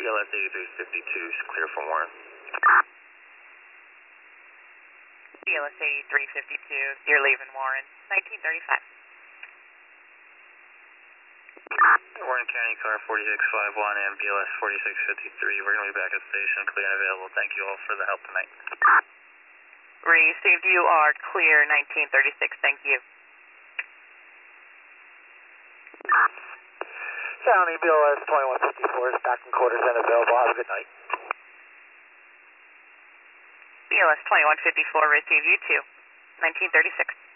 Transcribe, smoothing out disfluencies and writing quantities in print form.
BLS 8352 is clear for Warren. BLS 8352, you're leaving Warren, 1935. Warren County, car 4651 and BLS 4653. We're going to be back at the station, clear and available. Thank you all for the help tonight. Received, you are clear, 1936, thank you. County, BLS 2154 is back in quarters and available. Have a good night. BLS 2154, received you too, 1936.